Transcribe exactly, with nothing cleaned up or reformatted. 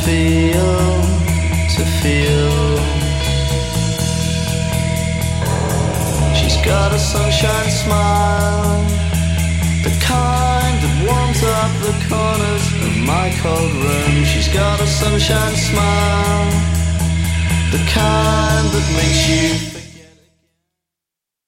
feel, to feel. She's got a sunshine smile, the kind that warms up the corners of my cold room. She's got a sunshine smile, the kind that makes you